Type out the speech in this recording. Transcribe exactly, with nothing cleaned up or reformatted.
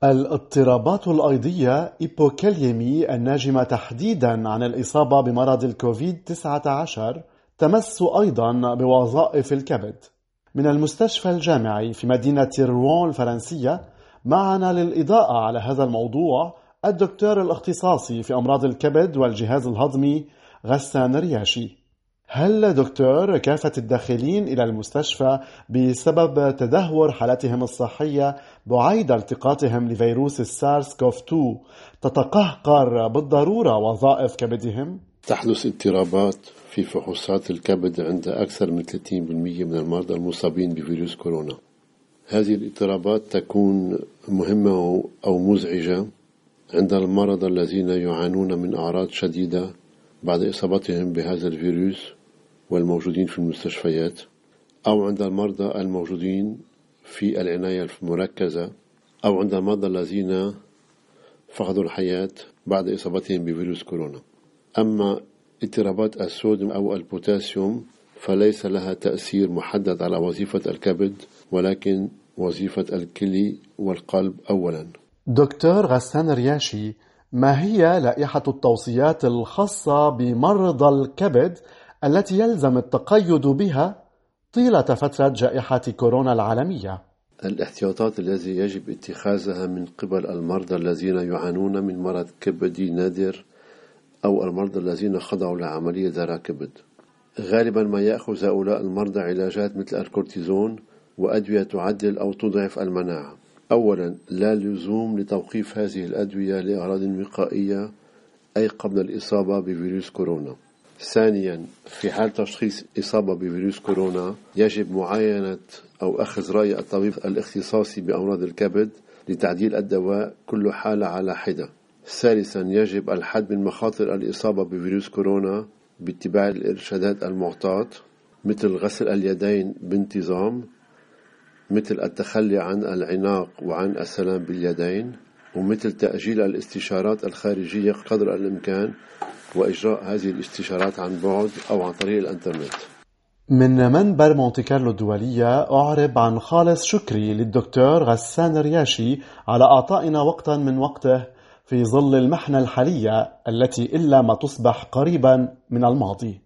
الاضطرابات الأيضية إيبوكاليمي الناجمة تحديداً عن الإصابة بمرض الكوفيد تسعة عشر تمس أيضاً بوظائف الكبد. من المستشفى الجامعي في مدينة روان الفرنسية معنا للإضاءة على هذا الموضوع الدكتور الاختصاصي في أمراض الكبد والجهاز الهضمي غسان رياشي. هل دكتور كافة الداخلين إلى المستشفى بسبب تدهور حالتهم الصحية بعيد التقاطهم لفيروس السارس كوف اثنين تتقهقر بالضرورة وظائف كبدهم؟ تحدث اضطرابات في فحوصات الكبد عند أكثر من ثلاثين بالمئة من المرضى المصابين بفيروس كورونا. هذه الاضطرابات تكون مهمة أو مزعجة عند المرضى الذين يعانون من أعراض شديدة بعد إصابتهم بهذا الفيروس والموجودين في المستشفيات، أو عند المرضى الموجودين في العناية المركزة، أو عند المرضى الذين فقدوا الحياة بعد إصابتهم بفيروس كورونا. أما اضطرابات الصوديوم أو البوتاسيوم فليس لها تأثير محدد على وظيفة الكبد، ولكن وظيفة الكلي والقلب أولا. دكتور غسان رياشي، ما هي لائحة التوصيات الخاصة بمرضى الكبد التي يلزم التقيد بها طيلة فترة جائحة كورونا العالمية؟ الاحتياطات التي يجب اتخاذها من قبل المرضى الذين يعانون من مرض كبدي نادر أو المرضى الذين خضعوا لعملية زرع كبد. غالبا ما يأخذ هؤلاء المرضى علاجات مثل الكورتيزون وأدوية تعدل أو تضعف المناعة. أولا، لا لزوم لتوقيف هذه الأدوية لأغراض وقائية أي قبل الإصابة بفيروس كورونا. ثانيا، في حال تشخيص إصابة بفيروس كورونا يجب معاينة أو أخذ رأي الطبيب الاختصاصي بأمراض الكبد لتعديل الدواء كل حالة على حدة. ثالثا، يجب الحد من مخاطر الإصابة بفيروس كورونا باتباع الإرشادات المعطاة، مثل غسل اليدين بانتظام، مثل التخلي عن العناق وعن السلام باليدين، ومثل تأجيل الاستشارات الخارجية قدر الإمكان وإجراء هذه الاستشارات عن بعد أو عن طريق الإنترنت. من منبر مونتي كارلو الدولية أعرب عن خالص شكري للدكتور غسان رياشي على أعطائنا وقتا من وقته في ظل المحنة الحالية التي إلا ما تصبح قريبا من الماضي.